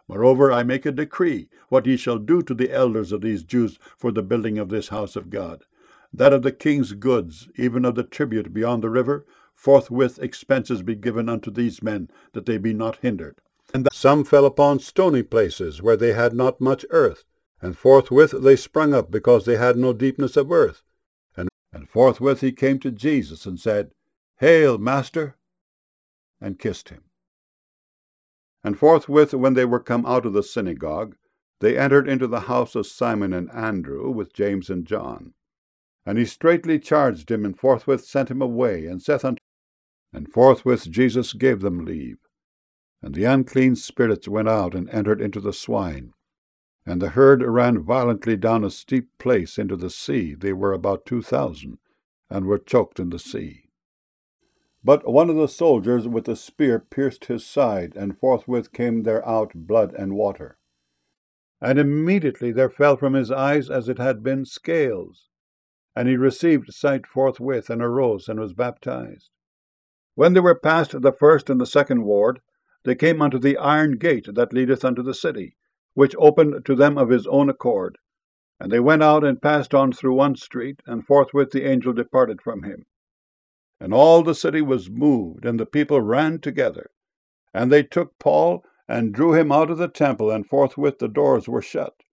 Moreover, I make a decree, what ye shall do to the elders of these Jews for the building of this house of God, that of the king's goods, even of the tribute beyond the river, forthwith expenses be given unto these men, that they be not hindered. And some fell upon stony places, where they had not much earth, and forthwith they sprung up, because they had no deepness of earth. And forthwith he came to Jesus, and said, Hail, Master! and kissed him. And forthwith, when they were come out of the synagogue, they entered into the house of Simon and Andrew, with James and John. And he straitly charged him, and forthwith sent him away, and saith unto him, and forthwith Jesus gave them leave. And the unclean spirits went out, and entered into the swine. And the herd ran violently down a steep place into the sea. They were about 2,000, and were choked in the sea. But one of the soldiers with a spear pierced his side, and forthwith came there out blood and water. And immediately there fell from his eyes as it had been scales. And he received sight forthwith, and arose, and was baptized. When they were past the first and the second ward, they came unto the iron gate that leadeth unto the city, which opened to them of his own accord. And they went out and passed on through one street, and forthwith the angel departed from him. And all the city was moved, and the people ran together. And they took Paul, and drew him out of the temple, and forthwith the doors were shut.